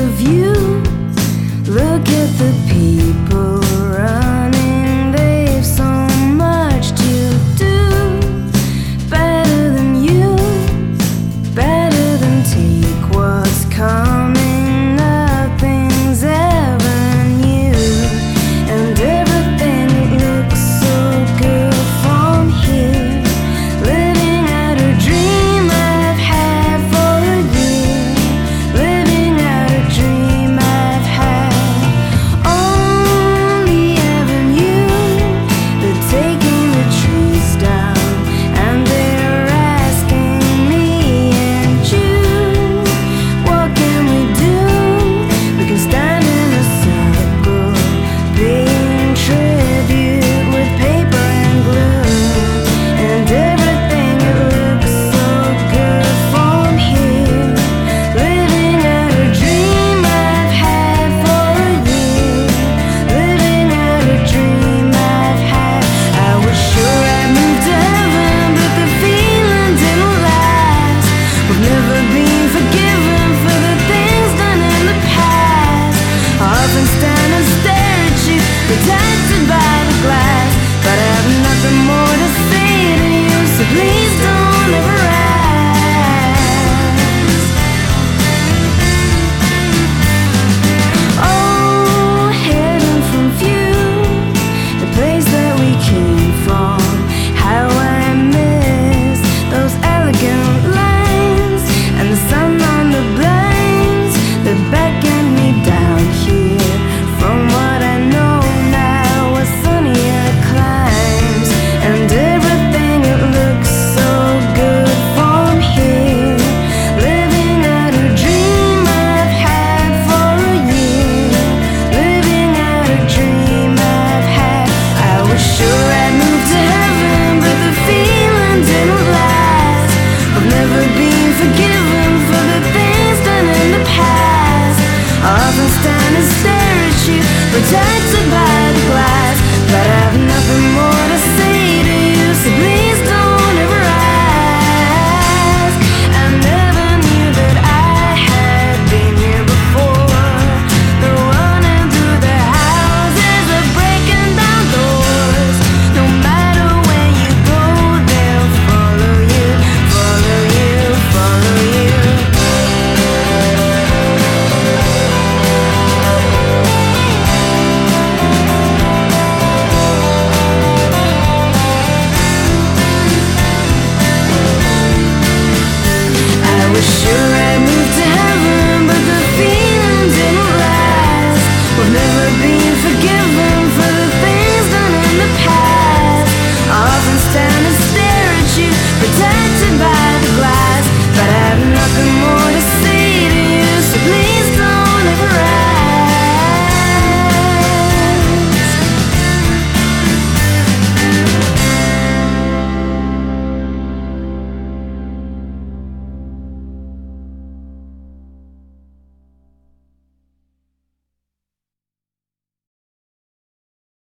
the views, look at the people running. They've so much to do. Better than you, better than take what's coming. Nothing's ever new, and everything looks so good from here. Living out a dream I've had for a year. Living out a dream I've had. Only avenue, they're taking the trees down, and they're asking me and you, what can we do? We can stand in a circle, paying tribute with paper and glue, and everything it looks so good from here. Living out a dream I've had for a year. Living out a dream I've had. I was sure I'd move to heaven, but the feeling didn't last. We've never been forgiven for the things done in the past. I often stand and stare at you, protected by the glass, but I have nothing more to say to you, so please don't ever ask. Oh, hidden from view, the place that we came from. How I miss those elegant lines, and the sun on the blinds that beckon me down here. From what I know now, a sunnier climes, and everything it looks so good from here. Living out a dream I've had for a year. Living out a dream I've had. I was sure I'd move to heaven, but the feeling didn't last. I've never been forgiven for the things done in the past. I often stand and stare at you, protected